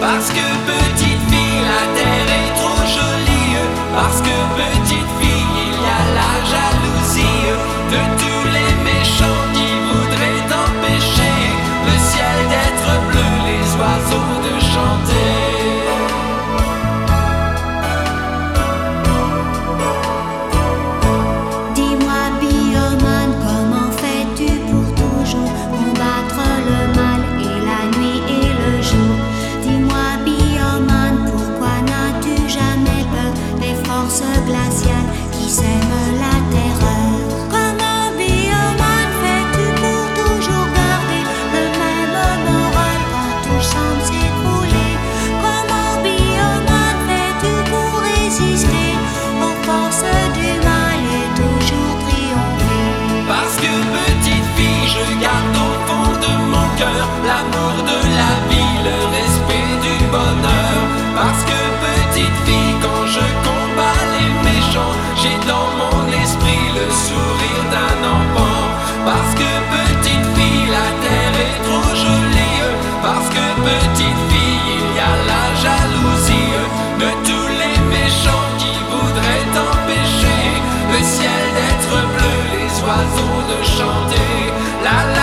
Parce que petite fille, la terre est trop jolie. Parce que petite fille, il y a la jalousie de tous les méchants qui voudraient t'empêcher le ciel d'être bleu, les oiseaux de chanter. Dis-moi, Bioman, comment fais-tu pour toujours combattre le mal et la nuit et le jour? Dis-moi, Bioman, pourquoi n'as-tu jamais peur des forces glaciales qui sèment la terreur? Comment, Bioman, fais-tu pour toujours garder le même moral quand tout semble s'écrouler? Comment, Bioman, fais-tu pour résister aux forces du mal et toujours triompher? Parce que petite fille, je garde au fond de mon cœur l'amour de la vie, le respect du bonheur. Parce que petite fille, quand je combats les méchants, j'ai dans mon esprit le sourire d'un enfant. Parce que petite fille, la terre est trop jolie. Parce que petite fille, il y a la jalousie de tous les méchants qui voudraient t'empêcher le ciel d'être bleu, les oiseaux de chanter. La